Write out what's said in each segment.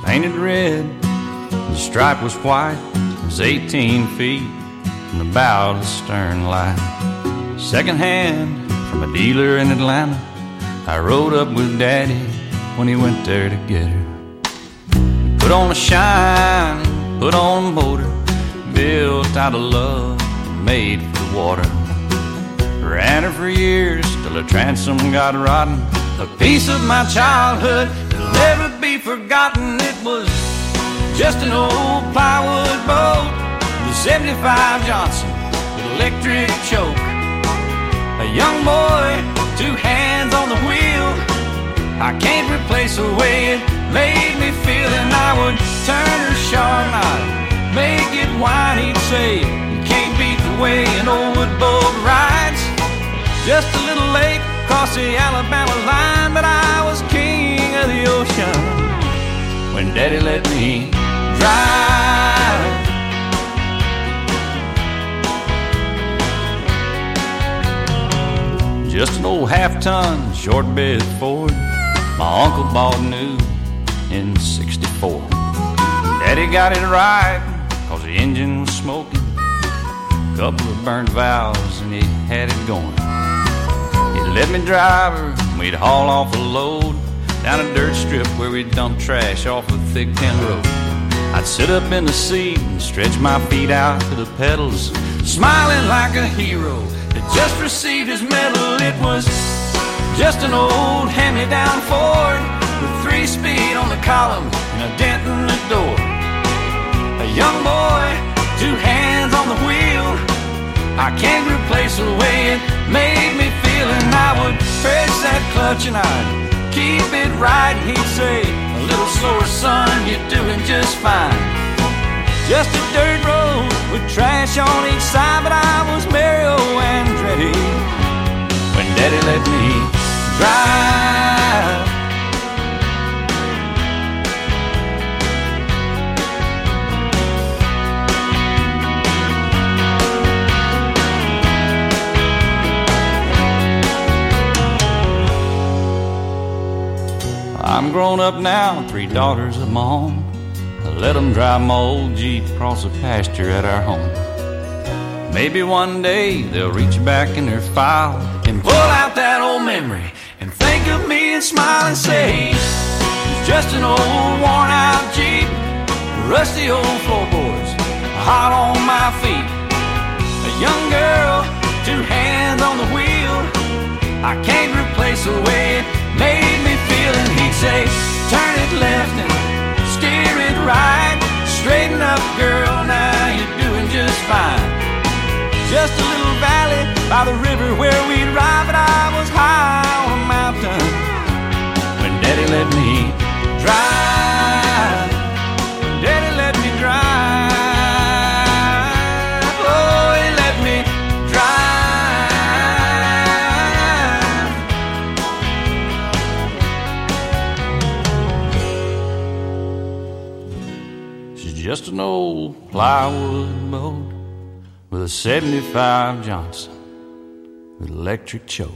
painted red. The stripe was white. It was 18 feet from the bow to the stern light. Second hand from a dealer in Atlanta. I rode up with Daddy when he went there to get her. Put on a shine, put on a motor, built out of love, made for the water. Ran her for years till her transom got rotten. A piece of my childhood that'll never be forgotten. It was just an old plywood boat, the 75 Johnson with electric choke. A young boy, 2 hands on the wheel. I can't replace the way it made me feel. And I would turn her sharp, I'd make it whine. He'd say, you can't beat the way an old wood boat rides. Just a little late across the Alabama line, but I was king of the ocean when Daddy let me drive. Just an old half-ton short bed Ford my uncle bought new in '64. Daddy got it right cause the engine was smoking, couple of burnt valves and he had it going. He let me drive her, we'd haul off a load down a dirt strip where we'd dump trash off a thick tin road. I'd sit up in the seat and stretch my feet out to the pedals, smiling like a hero that just received his medal. It was just an old hand-me-down Ford with 3-speed on the column and a dent in the door. A young boy, 2 hands on the wheel. I can't replace the way it made me feel. And I would press that clutch and I'd keep it right. And he'd say, a little slower, son, you're doing just fine. Just a dirt road with trash on each side, but I was Mario Andretti when Daddy let me drive. I'm grown up now, 3 daughters of my own. I let them drive my old Jeep across the pasture at our home. Maybe one day they'll reach back in their file and pull out that old memory and think of me and smile and say, it's just an old worn out Jeep, rusty old floorboards, hot on my feet. A young girl, 2 hands on the wheel. I can't replace the way it made me feel. And he'd say, turn it left and steer it right. Straighten up, girl, now you're doing just fine. Just a little valley by the river where we'd ride, but I was high on a mountain when Daddy let me drive. When Daddy let me drive. Oh, he let me drive. She's just an old plywood boat with a 75 Johnson with electric choke.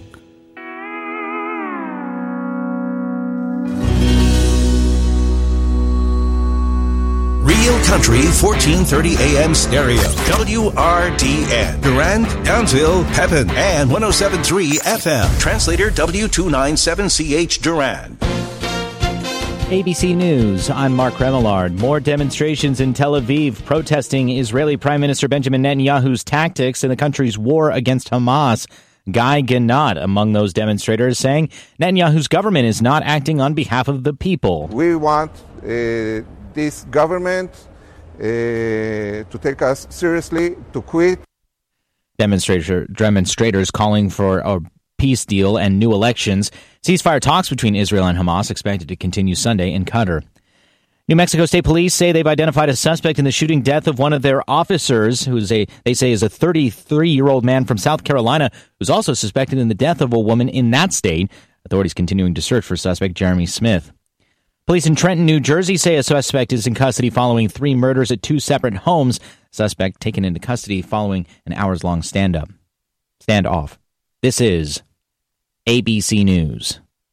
Real Country 1430 AM stereo. WRDN. Durand, Townsville, Pepin, and 107.3 FM. Translator W297CH Durand. ABC News, I'm Mark Remillard. More demonstrations in Tel Aviv protesting Israeli Prime Minister Benjamin Netanyahu's tactics in the country's war against Hamas. Guy Gennat among those demonstrators saying Netanyahu's government is not acting on behalf of the people. We want this government to take us seriously, to quit. Demonstrators calling for a peace deal and new elections. Ceasefire talks between Israel and Hamas expected to continue Sunday in Qatar. New Mexico State Police say they've identified a suspect in the shooting death of one of their officers, they say is a 33-year-old man from South Carolina, who's also suspected in the death of a woman in that state. Authorities continuing to search for suspect Jeremy Smith. Police in Trenton, New Jersey say a suspect is in custody following 3 murders at 2 separate homes. Suspect taken into custody following an hours-long standoff. This is ABC News.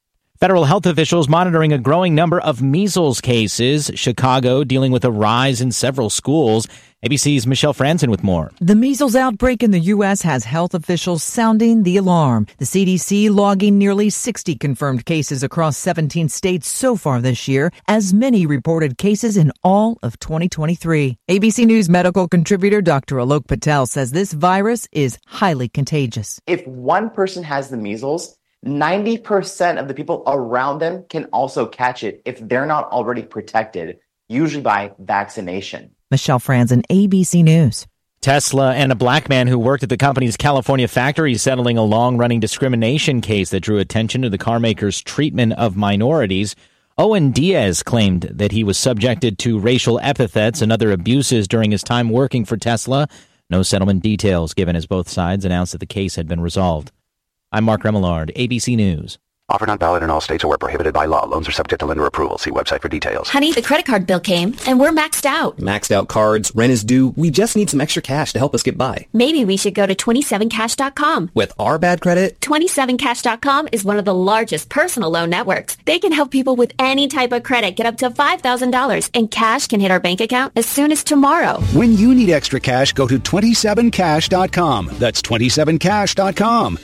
Federal health officials monitoring a growing number of measles cases. Chicago dealing with a rise in several schools. ABC's Michelle Franzen with more. The measles outbreak in the U.S. has health officials sounding the alarm. The CDC logging nearly 60 confirmed cases across 17 states so far this year, as many reported cases in all of 2023. ABC News medical contributor Dr. Alok Patel says this virus is highly contagious. If one person has the measles, 90% of the people around them can also catch it if they're not already protected, usually by vaccination. Michelle Franzen, ABC News. Tesla and a black man who worked at the company's California factory settling a long-running discrimination case that drew attention to the carmaker's treatment of minorities. Owen Diaz claimed that he was subjected to racial epithets and other abuses during his time working for Tesla. No settlement details given as both sides announced that the case had been resolved. I'm Mark Remillard, ABC News. Offer not valid in all states or where prohibited by law. Loans are subject to lender approval. See website for details. Honey, the credit card bill came, and we're maxed out. Maxed out cards, rent is due. We just need some extra cash to help us get by. Maybe we should go to 27cash.com. With our bad credit? 27cash.com is one of the largest personal loan networks. They can help people with any type of credit get up to $5,000, and cash can hit our bank account as soon as tomorrow. When you need extra cash, go to 27cash.com. That's 27cash.com.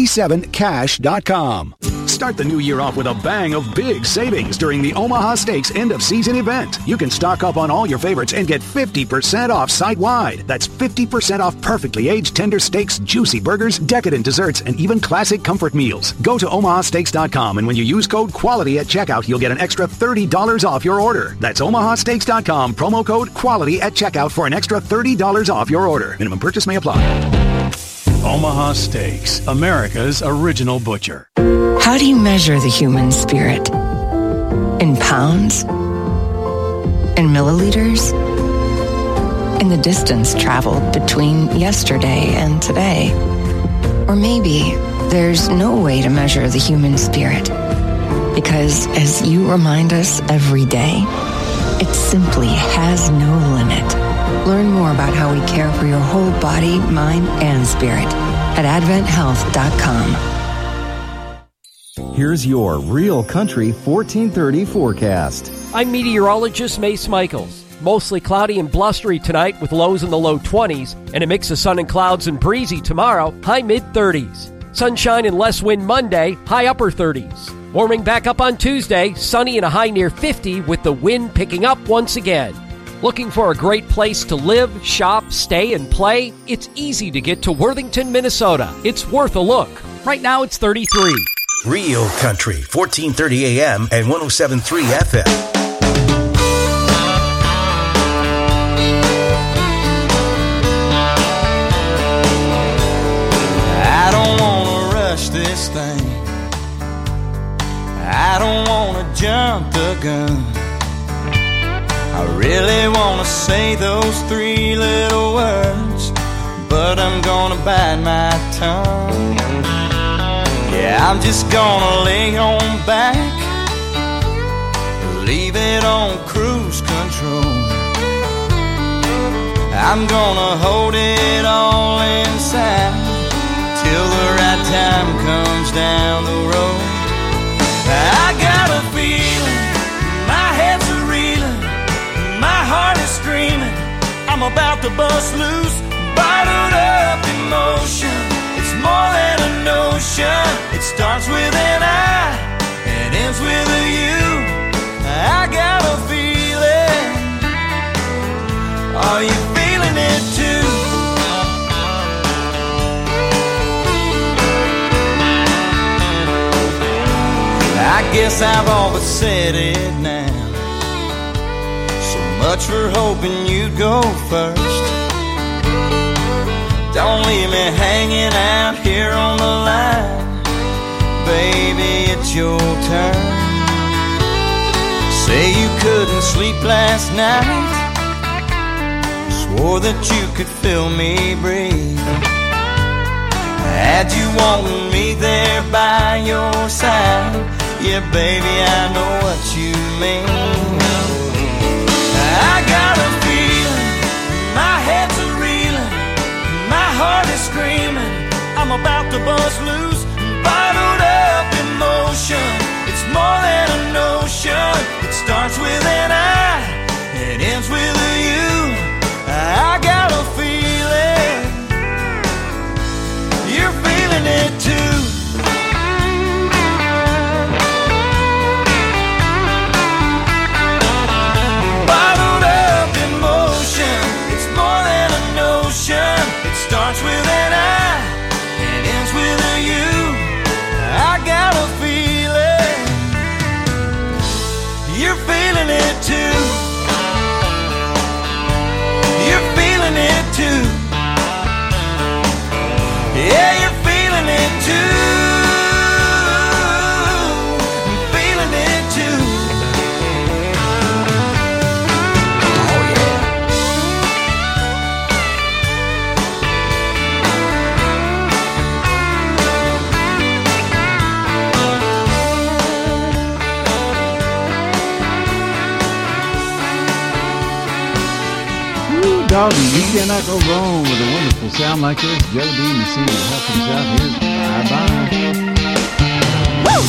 27cash.com. Start the new year off with a bang of big savings during the Omaha Steaks end-of-season event. You can stock up on all your favorites and get 50% off site-wide. That's 50% off perfectly aged tender steaks, juicy burgers, decadent desserts, and even classic comfort meals. Go to omahasteaks.com, and when you use code QUALITY at checkout, you'll get an extra $30 off your order. That's omahasteaks.com, promo code QUALITY at checkout for an extra $30 off your order. Minimum purchase may apply. Omaha Steaks, America's original butcher. How do you measure the human spirit? In pounds? In milliliters? In the distance traveled between yesterday and today? Or maybe there's no way to measure the human spirit, because as you remind us every day, it simply has no limit. Learn more about how we care for your whole body, mind, and spirit at AdventHealth.com. Here's your Real Country 1430 forecast. I'm meteorologist Mace Michaels. Mostly cloudy and blustery tonight with lows in the low 20s and a mix of sun and clouds and breezy tomorrow, high mid-30s. Sunshine and less wind Monday, high upper 30s. Warming back up on Tuesday, sunny and a high near 50 with the wind picking up once again. Looking for a great place to live, shop, stay, and play? It's easy to get to Worthington, Minnesota. It's worth a look. Right now it's 33. Real Country, 1430 AM and 107.3 FM. I don't want to rush this thing. I don't want to jump the gun. I really want to say those three little words, but I'm gonna bite my tongue. Yeah, I'm just gonna lay on back, leave it on cruise control. I'm gonna hold it all inside till the right time comes down the road. I got a feeling, my head's a reeling, my heart is screaming, I'm about to bust loose, bottled up emotion. It's more than a notion. It starts with an I and ends with a you. I got a feeling. Are you feeling it too? I guess I've all but said it now. So much for hoping you'd go first. Don't leave me hanging out here on the line. Baby, it's your turn. Say you couldn't sleep last night, swore that you could feel me breathe. Had you wanting me there by your side, yeah, baby, I know what you mean. I got a feeling, my head's a reeling, my heart is screaming, I'm about to bust loose, bottled up emotion. It's more doggy, you cannot go wrong with a wonderful sound like this. Joe D. Messina helping us out here. Bye-bye. Woo!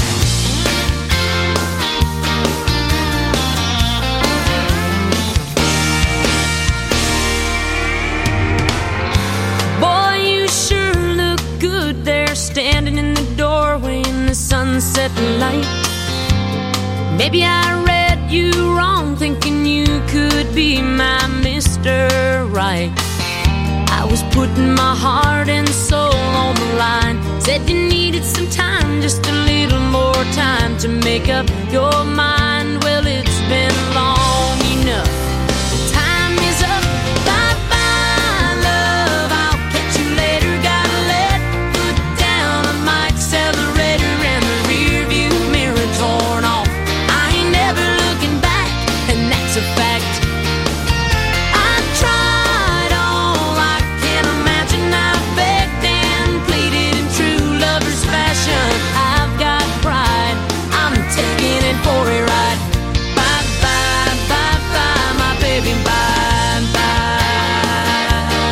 Boy, you sure look good there, standing in the doorway in the sunset light. Maybe I read you wrong, thinking you could be my Mr. Right. I was putting my heart and soul on the line. Said you needed some time, just a little more time to make up your mind. Well, it's been long enough. Time is up. Bye-bye, love. I'll catch you later. Gotta let foot down on my accelerator and the rear view mirror torn off. I ain't never looking back, and that's a fact. I tried all I can imagine. I begged and pleaded in true lover's fashion. I've got pride. I'm taking it for a ride. Bye bye, bye bye, my baby, bye bye.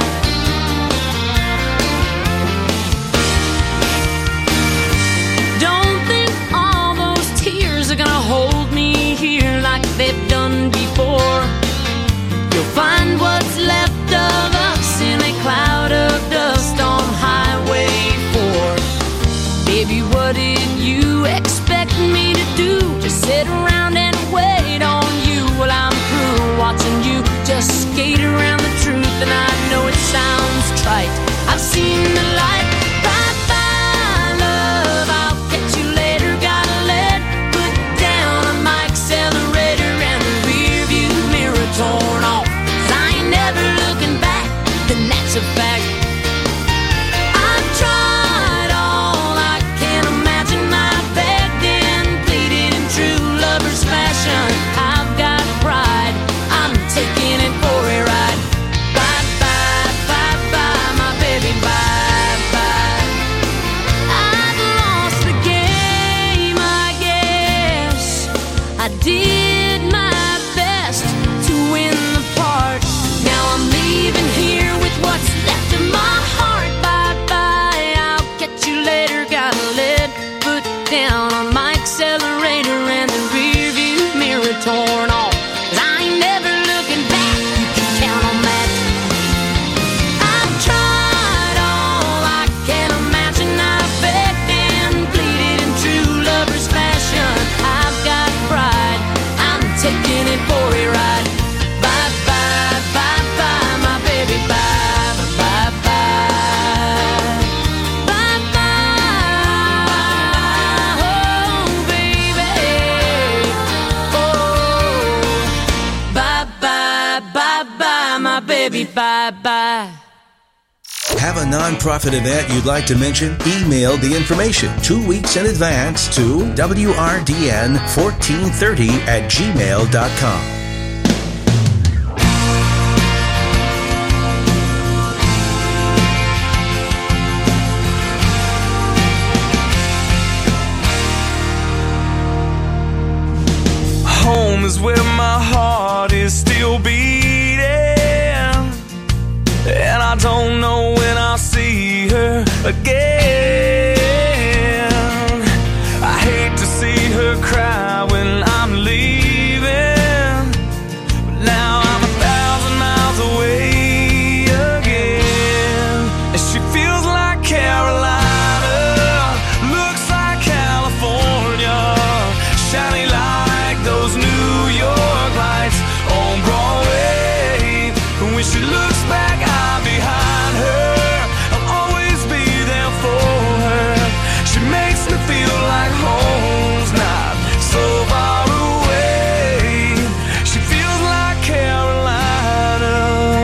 Don't think all those tears are gonna hold me here like they've done before. You'll find what's left of us in a cloud of dust on Highway 4. Baby, what did you expect me to do? Just sit around and wait on you? Well, I'm through watching you just skate around the truth, and I know it sounds trite. I've seen the light. Bye bye, love. I'll catch you later. Gotta let foot down on my accelerator and the rear view mirror torn off. 'Cause I ain't never looking back, and that's a fact. I've tried all I can imagine. I begged and pleaded in true lover's fashion. I've got pride. I'm taking it for a ride. Bye bye, bye bye, my baby, bye bye. I've lost the game, I guess. I did my best to win the part. Now I'm leaving here with what's left of my heart. Bye bye, I'll catch you later. Gotta let foot down on my accelerator and the rear view mirror torn off. 'Cause I ain't never looking back, you can count on that. I've tried all I can imagine. I begged and pleaded in true lover's fashion. I've got pride. I'm taking it for a ride. Bye bye, bye bye, my baby, bye bye, bye. Bye bye, oh baby, oh. Bye bye, bye bye, my baby, bye bye. Have a nonprofit event you'd like to mention? Email the information 2 weeks in advance to wrdn1430@gmail.com. Home is where my heart is still beating, and I don't know when I'll see her again. I hate to see her cry when I'm leaving, but now I'm 1,000 miles away again. And she feels like Carolina, looks like California, shiny like those New York lights on Broadway. And when she looks back, I'm behind her. I'll always be there for her. She makes me feel like home's not so far away. She feels like Carolina.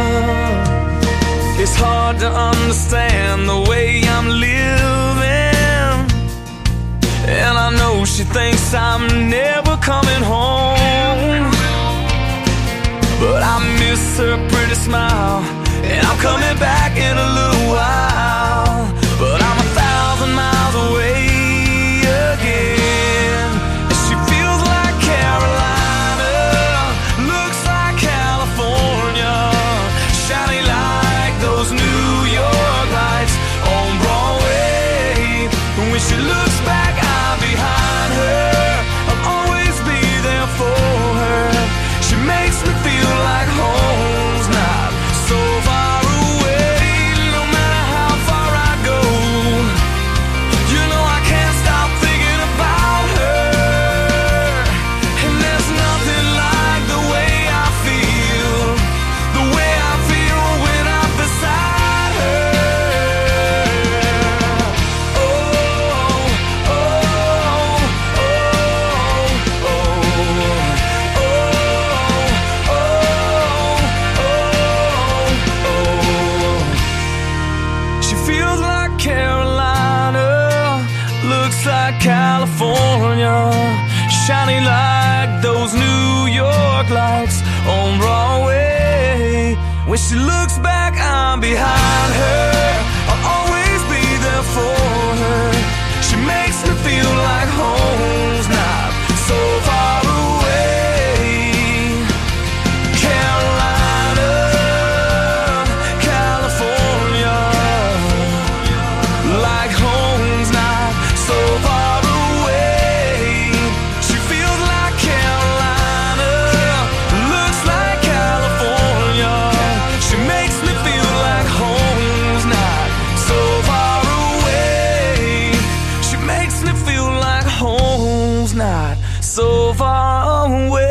It's hard to understand the way I'm living, and I know she thinks I'm never coming home. But I miss her pretty smile, and I'm coming back in a little while. But I'm 1,000 miles away again. And she feels like Carolina, looks like California, shiny shining like those New York lights on Broadway. When she looks back, I'm behind her. I'll always be there for her. She makes me feel like home's not so far away. Carolina, California, like home's not so far away. She feels like Carolina, looks like California. She makes me feel like home's not so far away. She makes me feel like home's not so far away.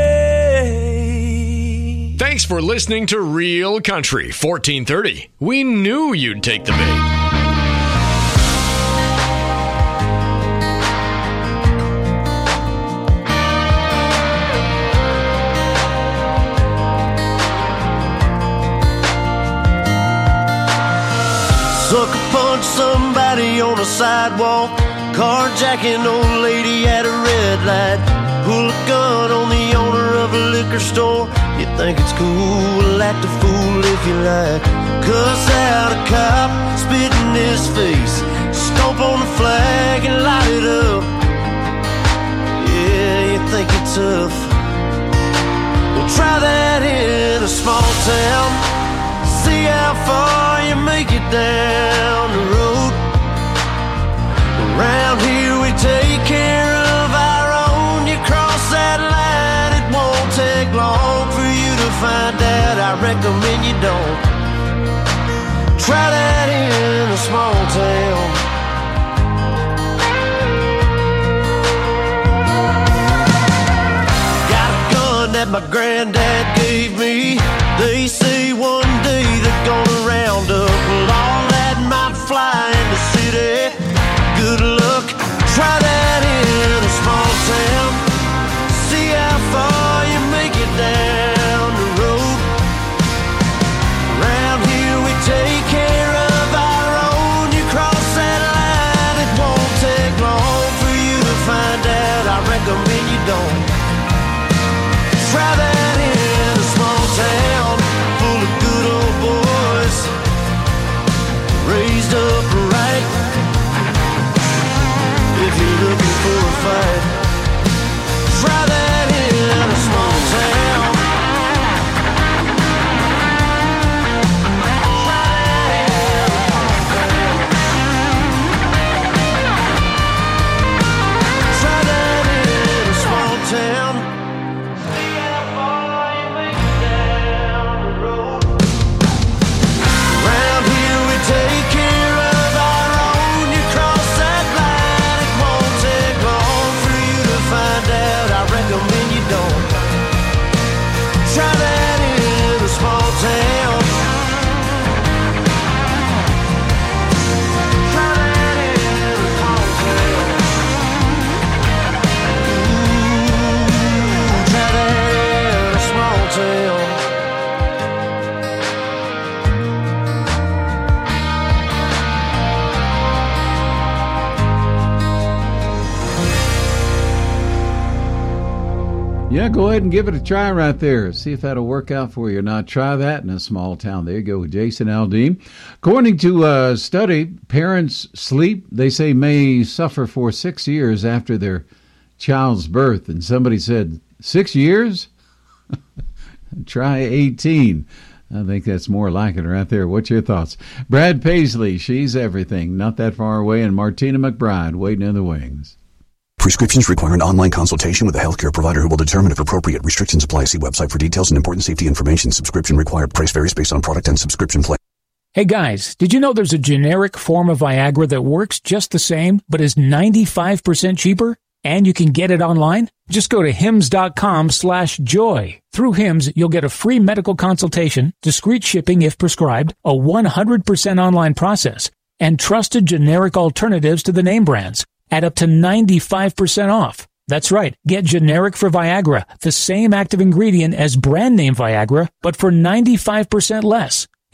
Thanks for listening to Real Country 1430. We knew you'd take the bait. Sucker punch somebody on a sidewalk, carjacking old lady at a red light, pull a gun on the owner of a liquor store. You think it's cool, act a fool if you like, cuss out a cop, spit in his face, stomp on the flag and light it up. Yeah, you think you're tough. Well, try that in a small town, see how far you make it down the road. Around here we take care of our own. You cross that line, it won't take long for you to find out. I recommend you don't. Try that in a small town. Got a gun that my granddad gave me. They say one day they're gonna round up all that might fly in the city. Good luck, try that in a small town. See how far you make it down the road. Around here we take care of our own. You cross that line, it won't take long for you to find out. I recommend you don't. Try that in a small town full of good old boys, raised up right. If you're looking for a fight, try that in a small town. Try that in a small town. See how far you make it down the road. Around here we take care of our own. You cross that line, it won't take long for you to find out. I recommend you don't. Try that in a small town. Try that in a small town. Ooh, try that in a small town. Yeah, go ahead and give it a try right there. See if that'll work out for you or not. Try that in a small town. There you go with Jason Aldean. According to a study, parents' sleep, they say, may suffer for 6 years after their child's birth. And somebody said, 6 years? Try 18. I think that's more like it right there. What's your thoughts? Brad Paisley, She's Everything, not that far away, and Martina McBride waiting in the wings. Prescriptions require an online consultation with a healthcare provider who will determine if appropriate. Restrictions apply. See website for details and important safety information. Subscription required. Price varies based on product and subscription plan. Hey guys, did you know there's a generic form of Viagra that works just the same, but is 95% cheaper? And you can get it online? Just go to hims.com/joy. Through Hims, you'll get a free medical consultation, discreet shipping if prescribed, a 100% online process, and trusted generic alternatives to the name brands at up to 95% off. That's right. Get generic for Viagra, the same active ingredient as brand name Viagra, but for 95% less.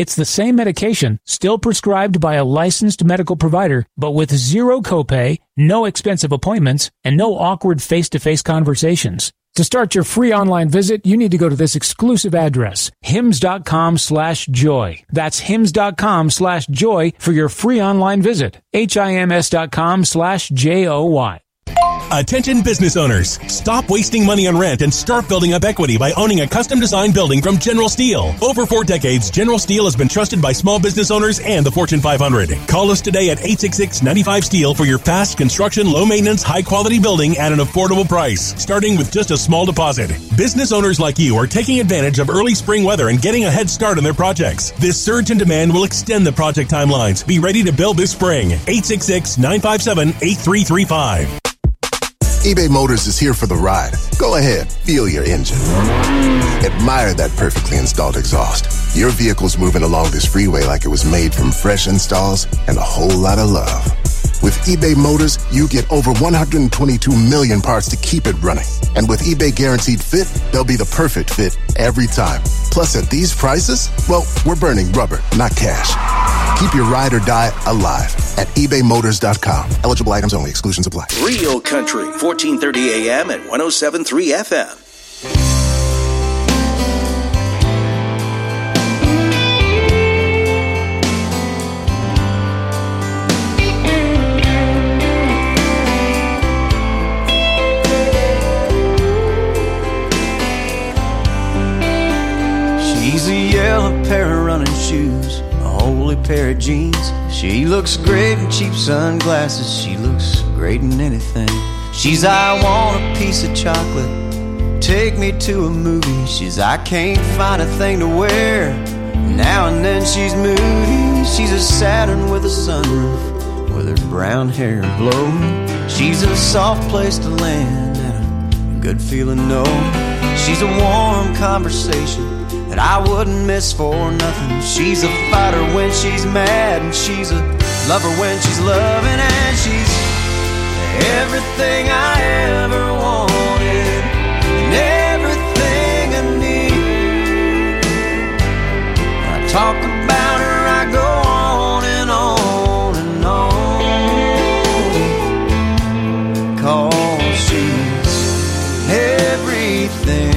It's the same medication, still prescribed by a licensed medical provider, but with zero copay, no expensive appointments, and no awkward face-to-face conversations. To start your free online visit, you need to go to this exclusive address, hims.com/joy. That's hims.com/joy for your free online visit. HIMS.com/JOY. Attention business owners. Stop wasting money on rent and start building up equity by owning a custom-designed building from General Steel. Over 4 decades, General Steel has been trusted by small business owners and the Fortune 500. Call us today at 866-95-STEEL for your fast construction, low-maintenance, high-quality building at an affordable price, starting with just a small deposit. Business owners like you are taking advantage of early spring weather and getting a head start on their projects. This surge in demand will extend the project timelines. Be ready to build this spring. 866-957-8335. eBay Motors is here for the ride. Go ahead, feel your engine. Admire that perfectly installed exhaust. Your vehicle's moving along this freeway like it was made from fresh installs and a whole lot of love. With eBay Motors, you get over 122 million parts to keep it running. And with eBay Guaranteed Fit, they'll be the perfect fit every time. Plus, at these prices, well, we're burning rubber, not cash. Keep your ride or die alive at ebaymotors.com. Eligible items only. Exclusions apply. Real Country, 1430 AM and 107.3 FM. She's a yellow pair of running shoes, a holy pair of jeans. She looks great in cheap sunglasses. She looks great in anything. She's, I want a piece of chocolate, take me to a movie. She's, I can't find a thing to wear. Now and then she's moody. She's a Saturn with a sunroof, with her brown hair blowing. She's a soft place to land and a good feeling no. She's a warm conversation that I wouldn't miss for nothing. She's a fighter when she's mad, and she's a lover when she's loving, and she's everything I ever wanted and everything I need. I talk about her, I go on and on and on, 'cause she's everything.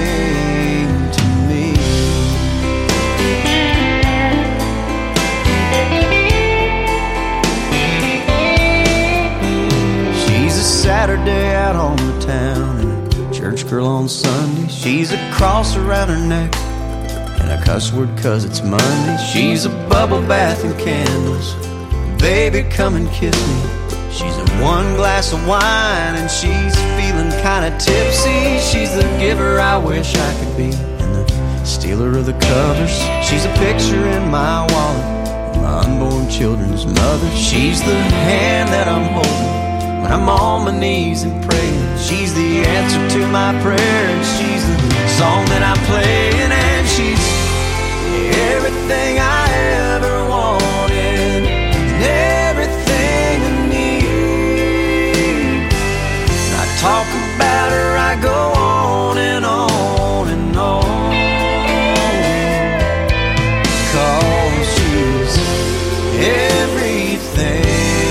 Saturday out on the town and a church girl on Sunday. She's a cross around her neck and a cuss word 'cause it's Monday. She's a bubble bath and candles, baby come and kiss me. She's a 1 glass of wine and she's feeling kinda tipsy. She's the giver I wish I could be and the stealer of the covers. She's a picture in my wallet, my unborn children's mother. She's the hand that I'm holding when I'm on my knees and praying. She's the answer to my prayer, and she's the song that I'm playing, and she's everything I ever wanted and everything I need. I talk about her, I go on and on and on, 'cause she's everything.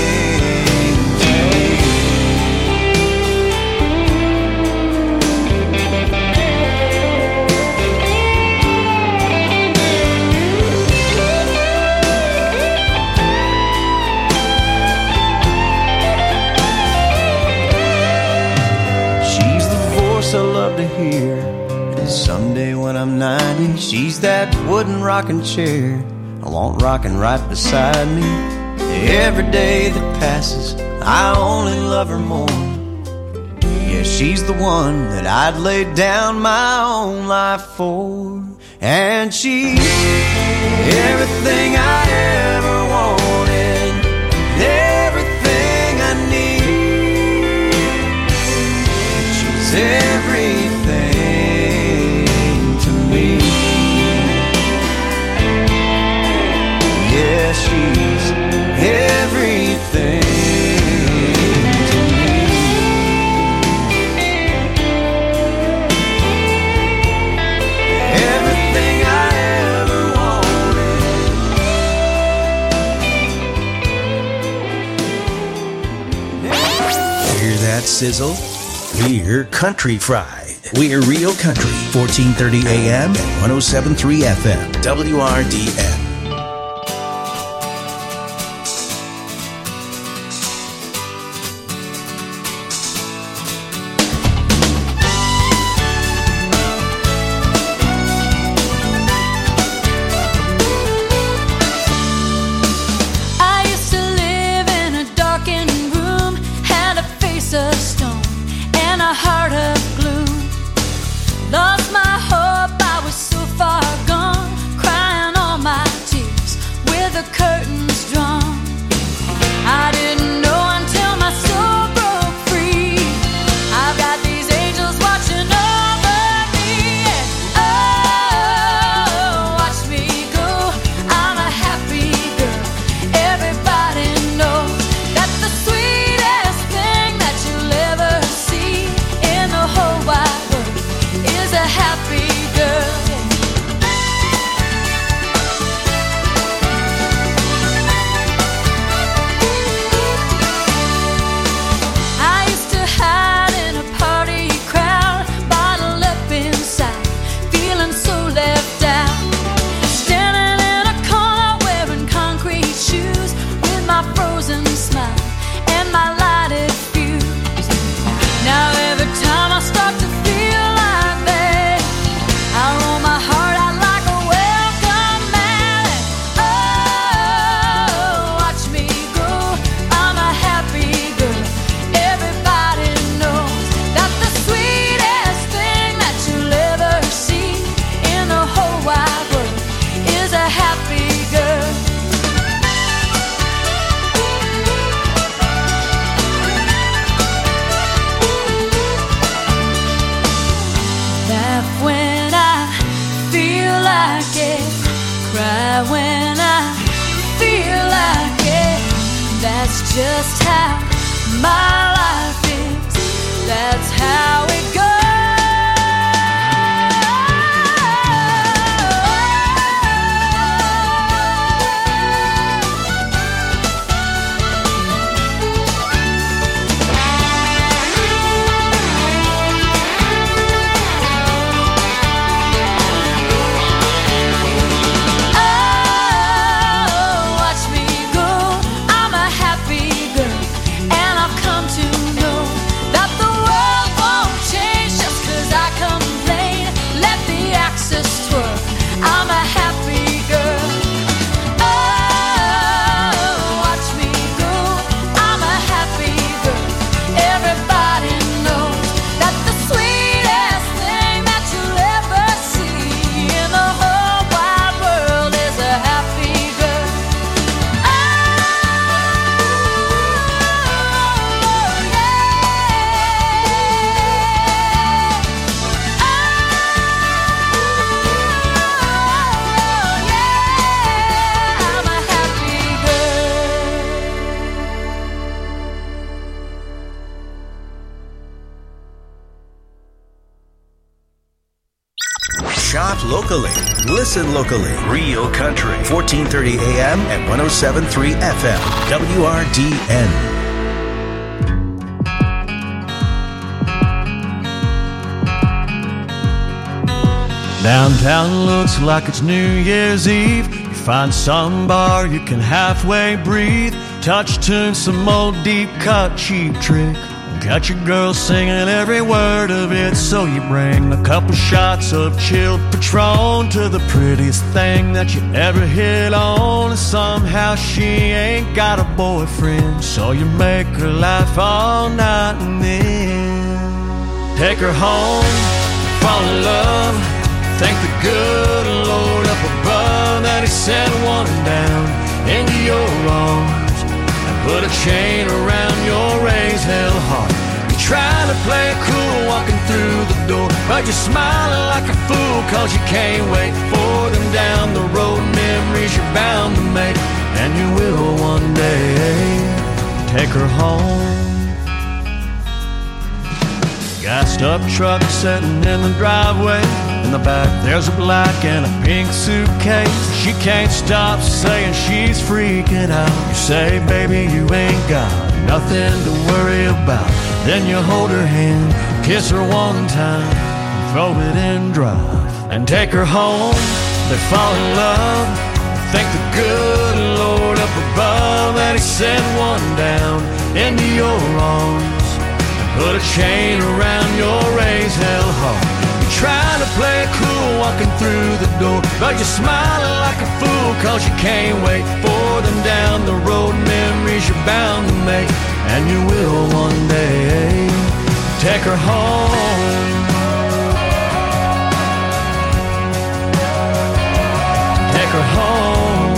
I love to hear, and someday when I'm 90, she's that wooden rocking chair I want rocking right beside me. Every day that passes, I only love her more. Yeah, she's the one that I'd lay down my own life for, and she's everything I ever wanted, everything I need. She's everything to me. Yeah, she's everything to me. Everything I ever wanted, sizzle. We're Country Fried. We're Real Country, 1430 AM and 107.3 FM, WRDN. Just how my life is, that's how it goes. Shop locally. Listen locally. Real Country. 1430 AM and 107.3 FM. WRDN. Downtown looks like it's New Year's Eve. You find some bar you can halfway breathe. Touch tune, some old deep cut cheap trick. Got your girl singing every word of it, so you bring a couple shots of chilled Patron to the prettiest thing that you ever hit on. And somehow she ain't got a boyfriend, so you make her laugh all night and then take her home, fall in love. Thank the good Lord up above that He sent one down into your arms and put a chain around your raised hell heart. You're trying to play it cool walking through the door, but you're smiling like a fool cause you can't wait for them down the road. Memories you're bound to make, and you will one day take her home. Gassed up truck sitting in the driveway. In the back there's a black and a pink suitcase. She can't stop saying she's freaking out. You say, baby, you ain't got nothing to worry about. Then you hold her hand, kiss her one time, throw it in drive, and take her home. They fall in love, thank the good Lord up above that He sent one down into your arms and put a chain around your raised hell heart. You're trying to play it cool walking through the door, but you're smiling like a fool 'cause you can't wait for them down the road. Memories you're bound to make, and you will one day. Take her home. Take her home.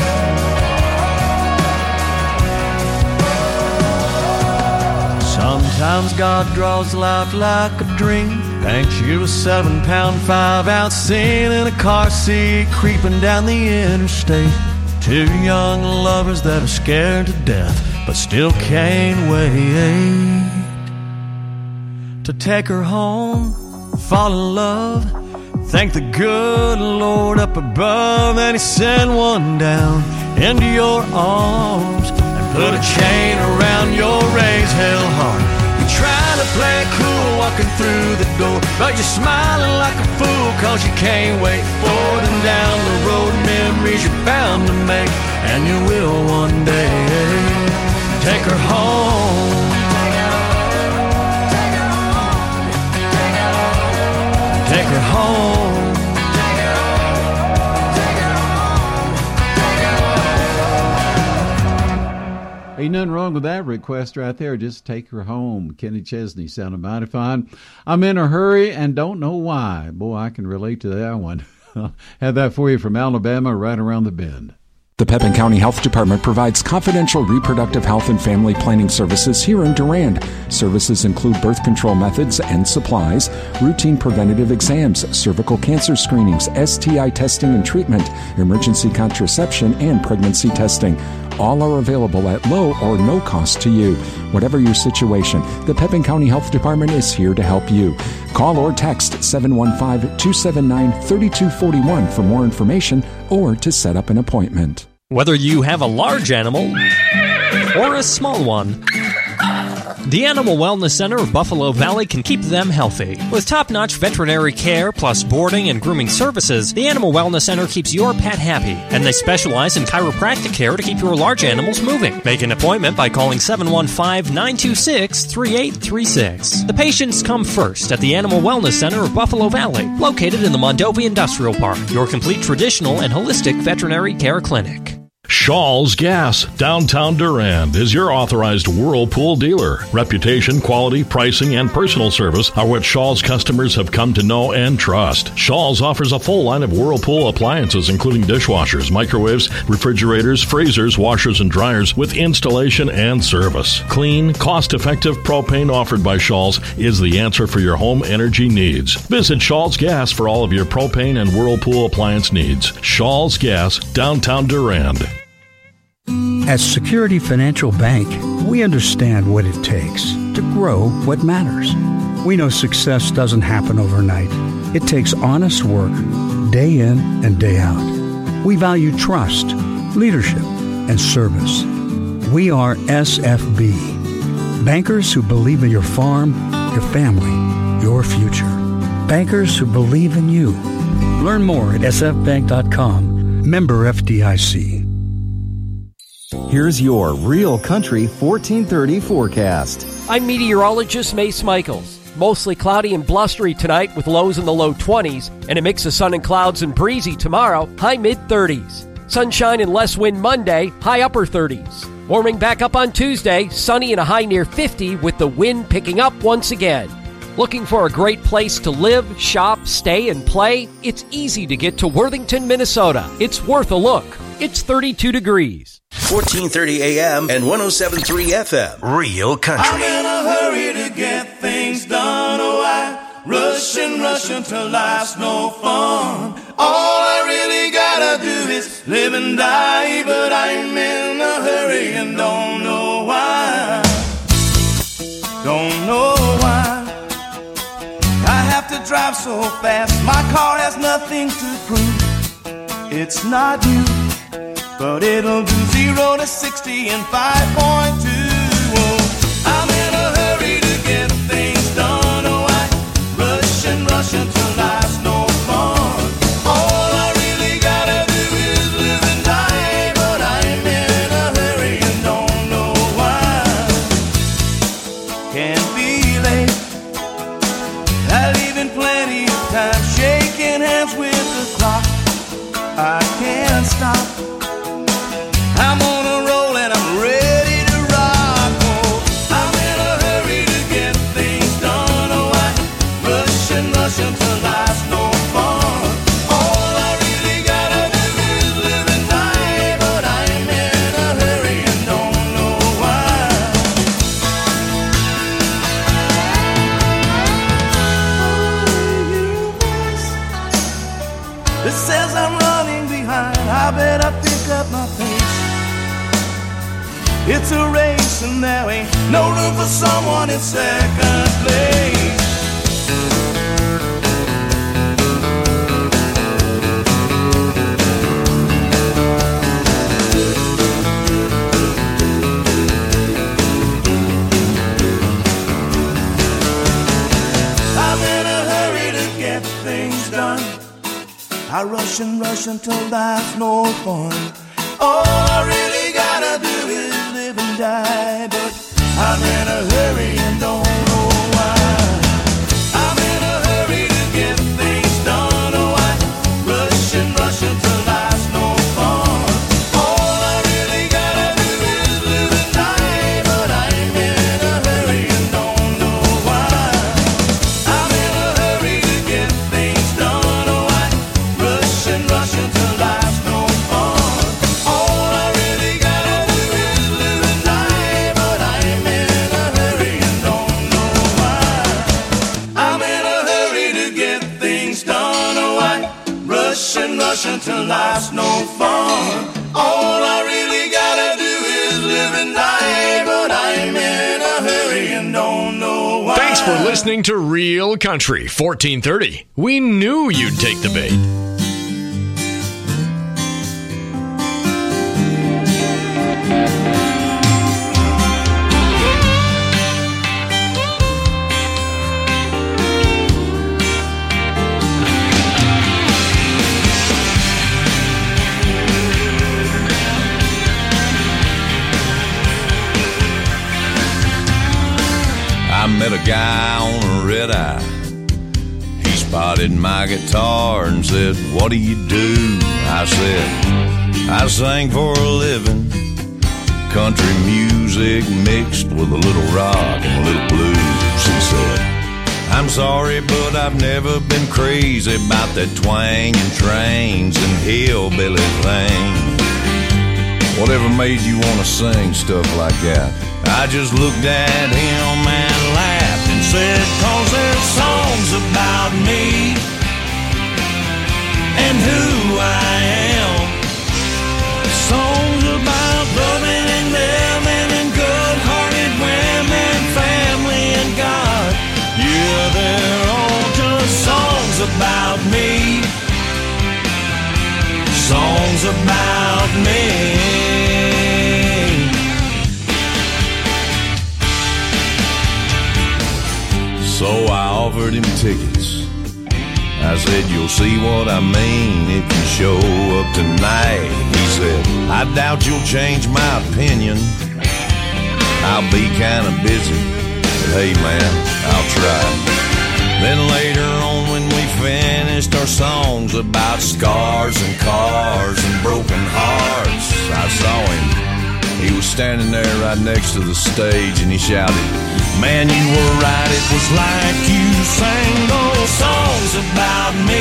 Sometimes God draws life like a dream, paints you a 7-pound 5-ounce scene in a car seat creeping down the interstate. Two young lovers that are scared to death but still can't wait to take her home, fall in love, thank the good Lord up above that He sent one down into your arms and put a chain around your raised hell heart. You're trying to play it cool walking through the door, but you're smiling like a fool 'cause you can't wait for them down the road. Memories you're bound to make, and you will one day. Take her home. Take her home. Ain't nothing wrong with that request right there. Just take her home. Kenny Chesney sounded mighty fine. I'm in a hurry and don't know why. Boy, I can relate to that one. Had that for you from Alabama, right around the bend. The Pepin County Health Department provides confidential reproductive health and family planning services here in Durand. Services include birth control methods and supplies, routine preventative exams, cervical cancer screenings, STI testing and treatment, emergency contraception, and pregnancy testing. All are available at low or no cost to you. Whatever your situation, the Pepin County Health Department is here to help you. Call or text 715-279-3241 for more information or to set up an appointment. Whether you have a large animal or a small one, the Animal Wellness Center of Buffalo Valley can keep them healthy. With top-notch veterinary care plus boarding and grooming services, the Animal Wellness Center keeps your pet happy, and they specialize in chiropractic care to keep your large animals moving. Make an appointment by calling 715-926-3836. The patients come first at the Animal Wellness Center of Buffalo Valley, located in the Mondovi Industrial Park, your complete traditional and holistic veterinary care clinic. Shaw's Gas, downtown Durand, is your authorized Whirlpool dealer. Reputation, quality, pricing, and personal service are what Shaw's customers have come to know and trust. Shaw's offers a full line of Whirlpool appliances, including dishwashers, microwaves, refrigerators, freezers, washers, and dryers, with installation and service. Clean, cost-effective propane offered by Shaw's is the answer for your home energy needs. Visit Shaw's Gas for all of your propane and Whirlpool appliance needs. Shaw's Gas, downtown Durand. At Security Financial Bank, we understand what it takes to grow what matters. We know success doesn't happen overnight. It takes honest work, day in and day out. We value trust, leadership, and service. We are SFB, bankers who believe in your farm, your family, your future. Bankers who believe in you. Learn more at sfbank.com. Member FDIC. Here's your Real Country 1430 forecast. I'm meteorologist Mace Michaels. Mostly cloudy and blustery tonight with lows in the low 20s and a mix of sun and clouds and breezy tomorrow, high mid-30s. Sunshine and less wind Monday, high upper 30s. Warming back up on Tuesday, sunny and a high near 50 with the wind picking up once again. Looking for a great place to live, shop, stay, and play? It's easy to get to Worthington, Minnesota. It's worth a look. It's 32 degrees. 1430 AM and 107.3 FM. Real Country. I'm in a hurry to get things done. Oh, I rush until life's no fun. All I really gotta do is live and die, but I'm in a hurry and don't know why. Don't know why. I have to drive so fast. My car has nothing to prove. It's not new, but it'll do 0 to 60 in 5.2. Oh, I'm in a hurry to I can't stop. I'm on a roll and I'm ready to rock. Oh, I'm in a hurry to get things done. Oh, I rush and rush until life's no fun. All I really gotta do is live and die, but I'm in a hurry and don't know why. It says I'm running behind, I better pick up my pace. It's a race and there ain't no room for someone in second place. I'm in a hurry to get things done. I rush and rush until life's no fun. All I really gotta do is live and die, but I'm in a hurry and don't know why. I'm in a hurry to get things done. Oh, I rush and rush until life's no fun. All I really gotta do is live and die, but I'm in a hurry and don't know why. I'm in a hurry to get things done. Oh, I rush and rush until life's no fun. All I really gotta do is live and die, but I'm in a hurry and don't know why. I'm in a hurry to get things done. Oh, I rush and rush until life's no fun. All I really gotta do is live and die, but I'm in a hurry and don't know why. Thanks for listening to Real Country 1430. We knew you'd take the bait. I met a guy on a red eye. He spotted my guitar and said, "What do you do?" I said, "I sing for a living, country music mixed with a little rock and a little blues." He said, "I'm sorry, but I've never been crazy about that twang and trains and hillbilly thing. Whatever made you want to sing stuff like that?" I just looked at him and laughed and said, "'Cause there's songs about me and who I am. Songs about loving and living and good-hearted women, family and God. Yeah, they're all just songs about me. Songs about me." So I offered him tickets. I said, "You'll see what I mean if you show up tonight." He said, "I doubt you'll change my opinion. I'll be kind of busy, but hey man, I'll try." Then later on when we finished our songs about scars and cars and broken hearts, I saw him. He was standing there right next to the stage and he shouted, "Man, you were right, it was like you sang those songs about me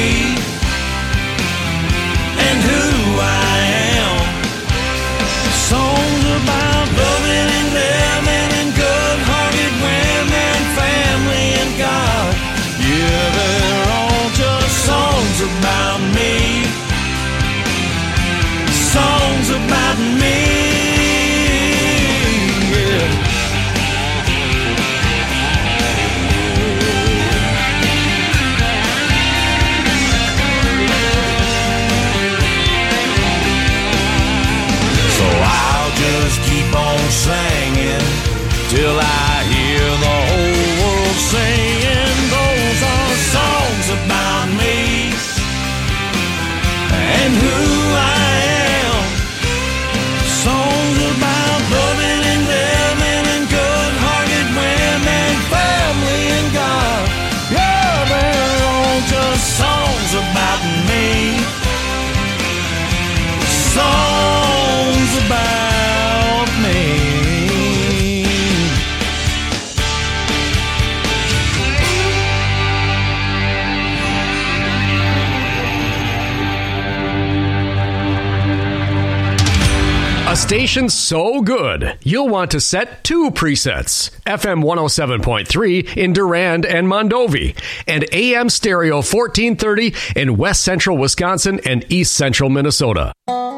and who I am. Songs about loving and living and good-hearted women, family and God. Yeah, they're all just songs about me. Songs about me." Yeah. station so good, you'll want to set 2 presets. FM 107.3 in Durand and Mondovi, and AM stereo 1430 in West Central Wisconsin and East Central Minnesota.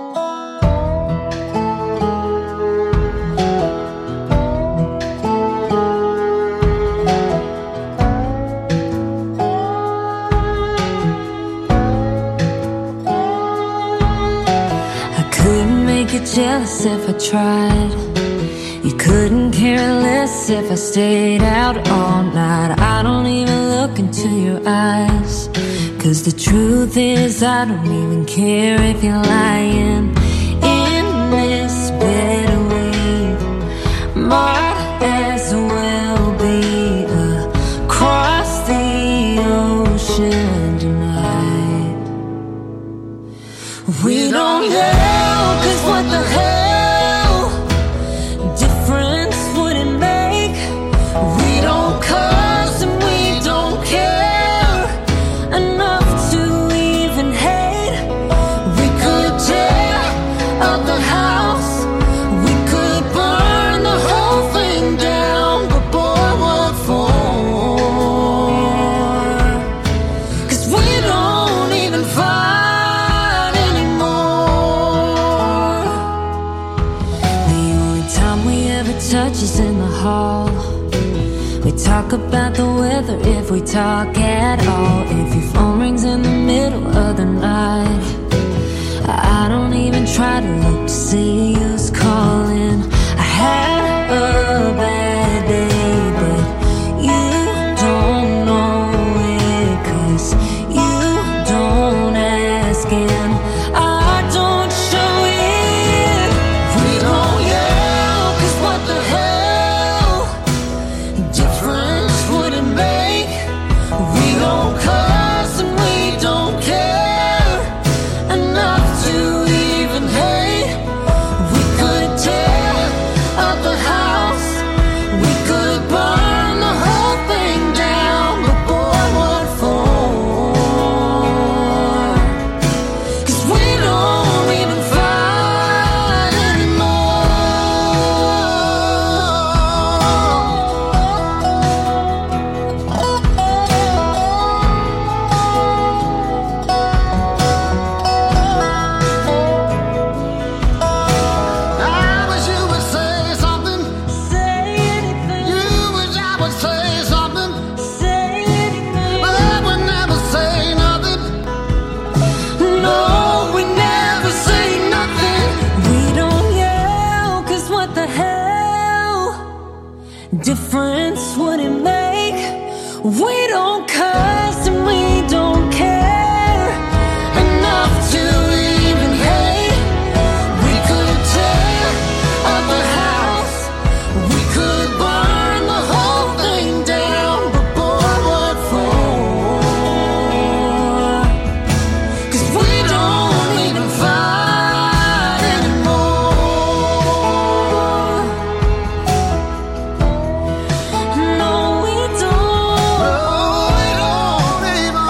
Jealous if I tried. You couldn't care less if I stayed out all night. I don't even look into your eyes, 'cause the truth is I don't even care if you're lying in this bed we might as well be across the ocean tonight. We don't know. What the hell difference would it make? We don't cuss and we don't care enough to even hate. We could tear up the house, we could burn the whole thing down, but boy, what for? 'Cause we don't even fight. Touches in the hall. We talk about the weather if we talk at all. If your phone rings in the middle of the night, I don't even try to look to see who's calling. I had a bad day, but you don't know it, 'cause you don't ask and I don't show it. We don't yell, 'cause what the hell difference would it make? We don't cuss and we don't care enough to even hate. We could tear up the house, we could burn the whole thing down, but boy, what for? 'Cause we don't even fight I wish you would say something. Say anything. You wish I would say something. Say anything. But I would never say nothing. No, we never say nothing. We don't yell, 'cause what the hell difference would it make? We don't cuss and we don't care enough to even hate. We could tear up the house, we could burn the whole thing down, but boy, what for? 'Cause we don't even fight anymore. No, we don't. No, we don't even.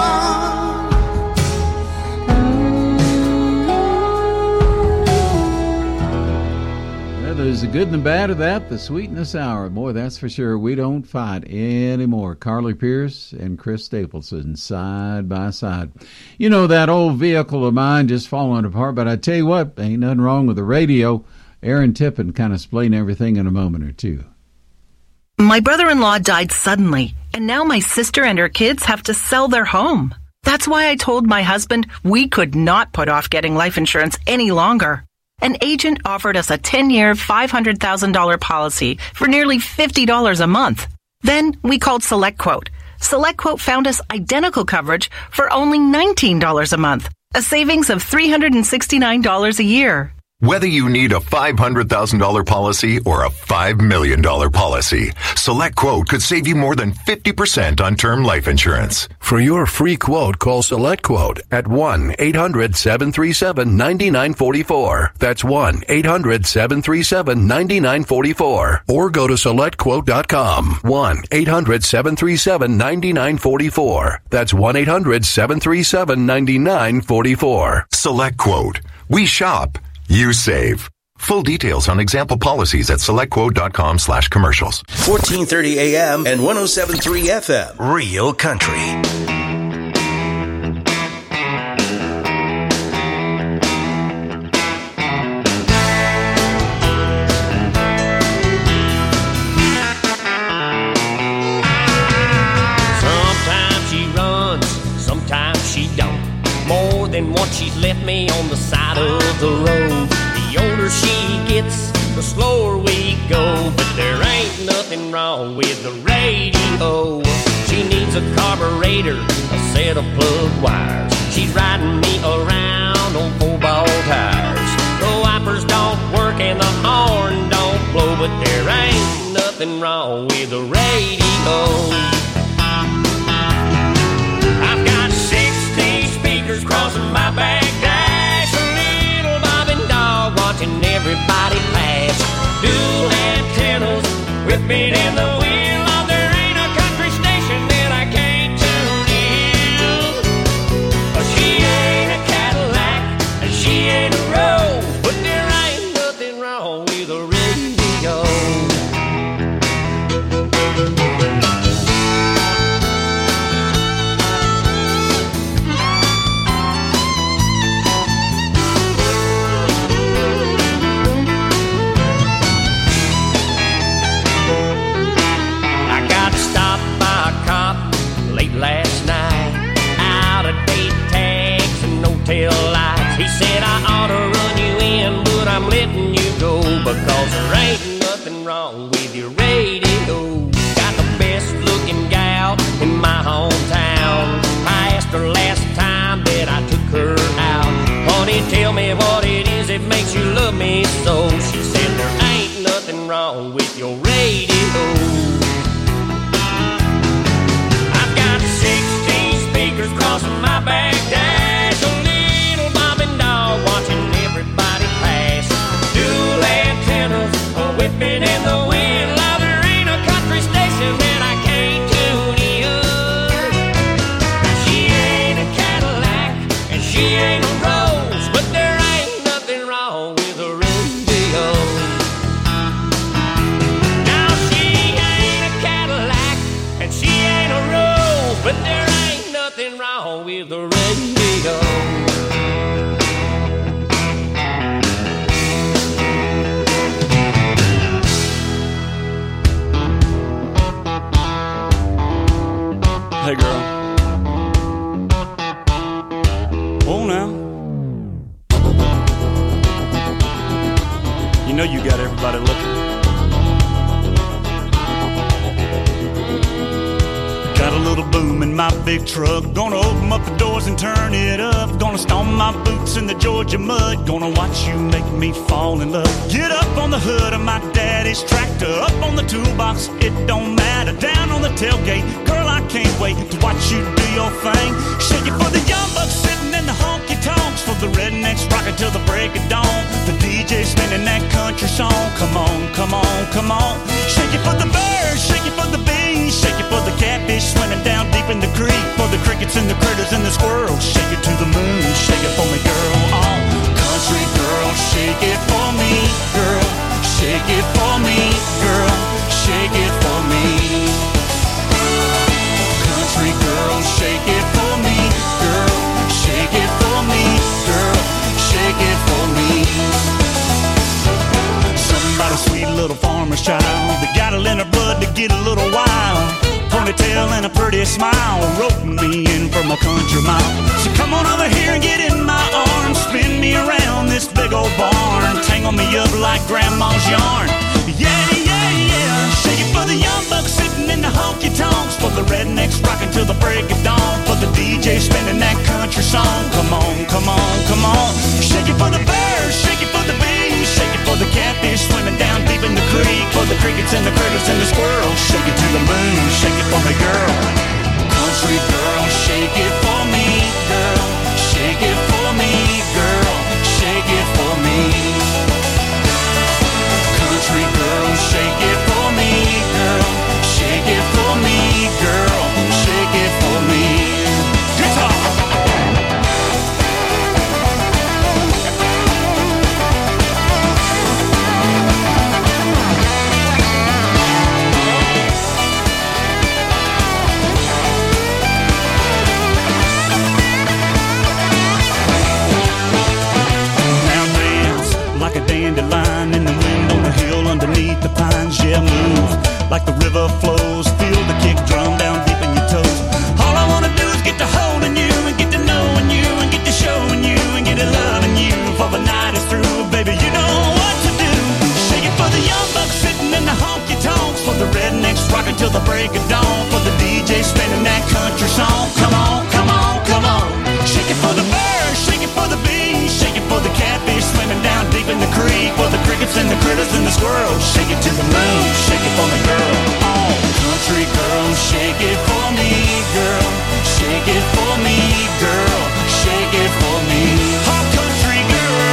Well, there's the good and the bad of that, the sweet and the sour. Boy, that's for sure. We don't fight anymore. Carly Pierce and Chris Stapleton side by side. You know, that old vehicle of mine just falling apart, but I tell you what, ain't nothing wrong with the radio. Aaron Tippin kind of explain everything in a moment or two. My brother-in-law died suddenly, and now my sister and her kids have to sell their home. That's why I told my husband we could not put off getting life insurance any longer. An agent offered us a 10-year, $500,000 policy for nearly $50 a month. Then we called SelectQuote. SelectQuote found us identical coverage for only $19 a month, a savings of $369 a year. Whether you need a $500,000 policy or a $5 million policy, SelectQuote could save you more than 50% on term life insurance. For your free quote, call SelectQuote at 1-800-737-9944. That's 1-800-737-9944. Or go to SelectQuote.com. 1-800-737-9944. That's 1-800-737-9944. SelectQuote. We shop. You save. Full details on example policies at selectquote.com/commercials. 1430 AM and 107.3 FM. Real Country. Sometimes she runs, sometimes she don't. More than once she's left me on the side of the road. The older she gets, the slower we go. But there ain't nothing wrong with the radio. She needs a carburetor, a set of plug wires. She's riding me around on 4-ball tires. The wipers don't work and the horn don't blow. But there ain't nothing wrong with the radio. I've got 60 speakers crossing my back dash. A little bobbing dog watching everybody pass. Dual antennas whipping in the wind. Oh, there ain't a country station that I can't tune in. She ain't a Cadillac and she ain't a Rose. But there ain't nothing wrong with the radio. Last night, out of date tags and no tail lights. He said I ought to run you in, but I'm letting you go because there ain't nothing wrong with your radio. Got the best looking gal in my hometown. I asked her last time that I took her out, honey, tell me what it is that makes you love me so. She said there ain't nothing wrong with your radio. Crossing my back dash, a little bobbing dog watching everybody pass. Dual antennas whipping in the wind. Now there ain't a country station that I can't tune in. She ain't a Cadillac and she ain't a Rose, but there ain't nothing wrong with the radio. Now she ain't a Cadillac and she ain't a Rose, but there ain't nothing wrong with the radio. Hey girl. Oh now. You know you got everybody looking. Got a little boom in my big truck. Gonna open up the doors and turn it up. Gonna stomp my boots in the Georgia mud. Gonna watch you make me fall in love. Get up on the hood of my daddy's tractor. Up on the toolbox, it don't matter. Down on the tailgate, girl, I can't wait to watch you do your thing. Shake it for the young bucks sitting in the honky-tonks. For the rednecks rocking till the break of dawn. The DJ spinning that country song. Come on, come on, come on. Shake it for the birds, shake it for the bees. Shake it for the catfish swimming down deep in the creek. For the crickets and the critters and the squirrels. Shake it to the moon, shake it for me, girl. Oh, country girl, shake it for me, girl. Shake it for me, girl. Shake it for me. Country girl, shake it for me, girl. Shake it for me, girl. Shake it for me. Somebody sweet little farmer's child that got it in her blood to get a little wild. Ponytail and a pretty smile, roping me in from a country mile. So come on over here and get in my arms, spin me around this big old barn, tangle me up like grandma's yarn. Yeah, yeah, yeah. Shake it for the young bucks sitting in the honky-tonks. For the rednecks rocking till the break of dawn. For the DJ spinning that country song. Come on, come on, come on. Shake it for the birds, shake it for the bees. Shake it for the catfish swimming down deep in the creek. For the crickets and the critters and the squirrels. Shake it to the moon, shake it for me, girl. Country girl, shake it for me, girl. Shake it for me, girl. Shake it for me. Country girl, shake it for me, girl. Shake it for me, girl. Shake it for me. Guitar! like the river flows. Feel the kick drum down deep in your toes. All I wanna do is get to holding you and get to knowing you and get to showing you and get to loving you before the night is through. Baby, you know what to do. Shake it for the young bucks sitting in the honky-tonks, for the rednecks rocking till the break of dawn, for the DJ spinning that country song. Come on, come on, come on. Shake it for the birds, shake it for the bees, shake it for the catfish swimming down deep in the creek, for the crickets and the critters and the squirrels. Shake it to the moon, shake it for me, girl. Oh, country girl, shake it for me, girl. Shake it for me, girl. Shake it for me. Oh, country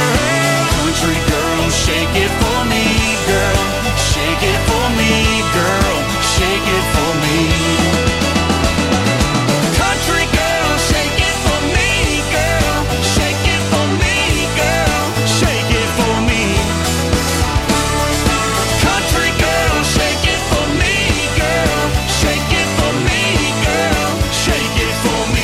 girl, shake it for me, girl. Shake it for me, girl. Shake it for me. Country girl, shake it for me, girl. Shake it for me, girl. Shake it for me. Country girl, shake it for me, girl. Shake it for me, girl. Shake it for me.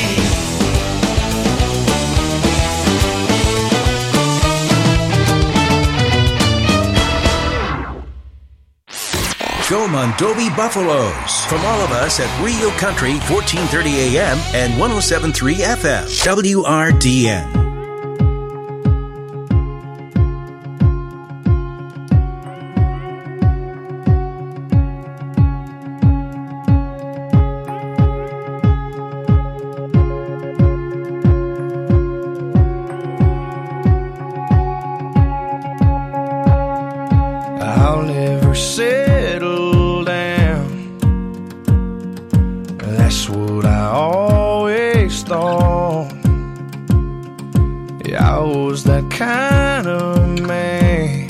Go Mondovi Buffaloes. From all of us at Real Country, 1430 AM and 107.3 FM. WRDN. I'll never settle down. That's what I always thought. Yeah, I was that kind of man.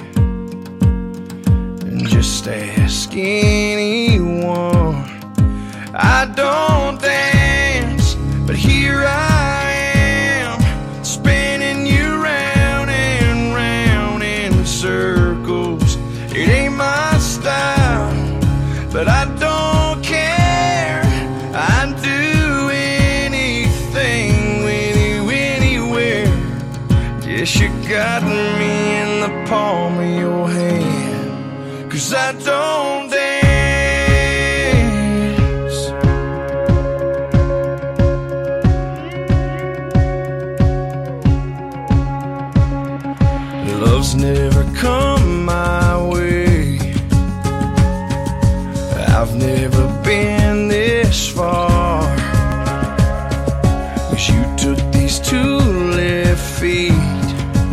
And just ask anyone. I don't dance, but here I am, spinning you round and round in circles. It ain't my style, but I don't care. I'd do anything with you anywhere. Yes, you got me in the palm of your hand, 'cause I don't dance. Love's never come my way. I've never been this far, 'cause you took these two left feet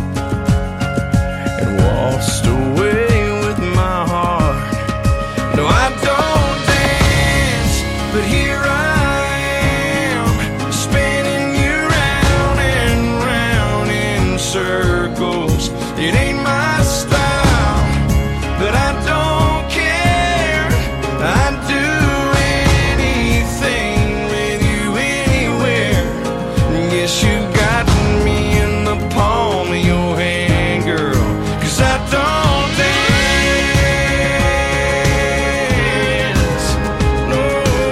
and waltzed away with my heart. No, I don't dance, but here I am, spinning you round and round in circles. It ain't my style, but I don't care. I'd do anything with you anywhere. Yes, you got me in the palm of your hand, girl, 'cause I don't dance. No,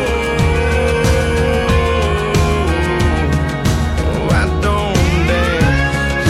I don't dance.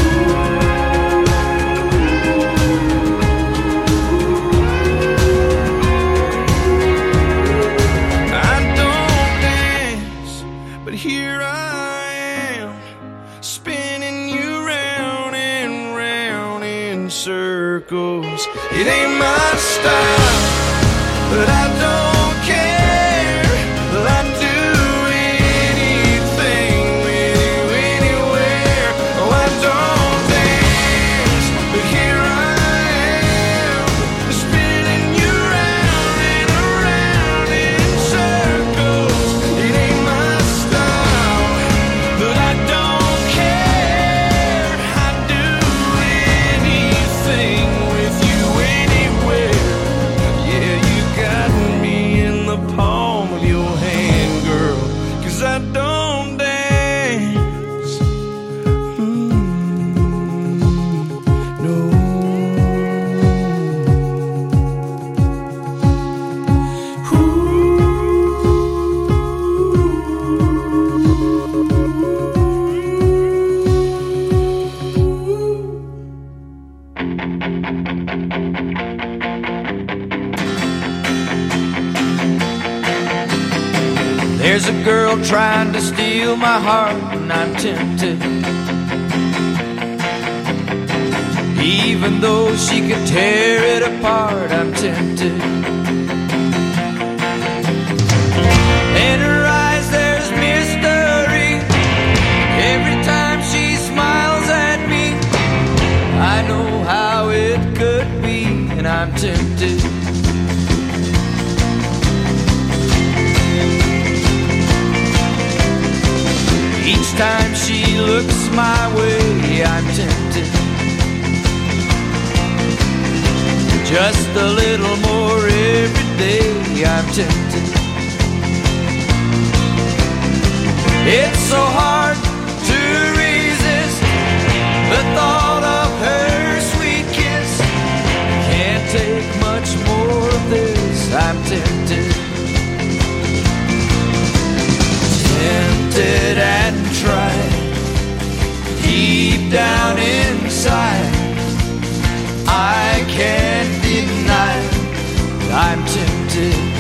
I don't dance, but here I am, spinning you round and round in circles. It ain't my style, but I don't care. I'd do anything with you anywhere. Oh, I don't dance, but here I am, spinning you round and around in circles. It ain't my style, but I don't care. I'd do anything with you anywhere. Yeah, you got me girl trying to steal my heart, and I'm tempted. Even though she could tear it apart, I'm tempted. In her eyes there's mystery. Every time she smiles at me, I know how it could be, and I'm tempted. Each time she looks my way, I'm tempted. Just a little more every day, I'm tempted. It's so hard to resist the thought of her sweet kiss. Can't take much more of this, I'm tempted. Tempted and tried. Deep down inside, I can't deny I'm tempted.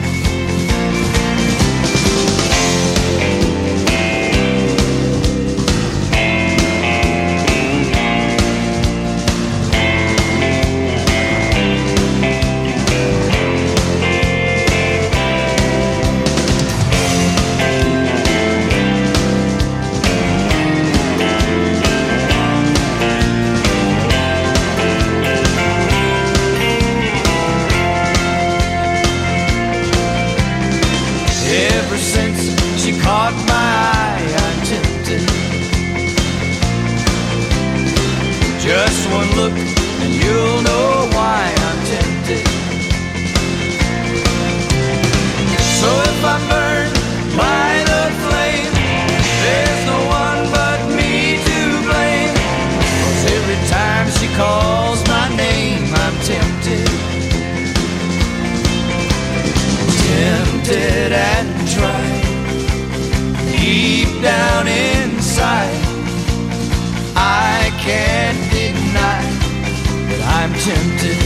Caught my eye, I'm tempted. Just one look and you'll know why I'm tempted. So if I'm burned by the flame, there's no one but me to blame. 'Cause every time she calls my name, I'm tempted. Tempted and tried. Deep down inside, I can't deny that I'm tempted.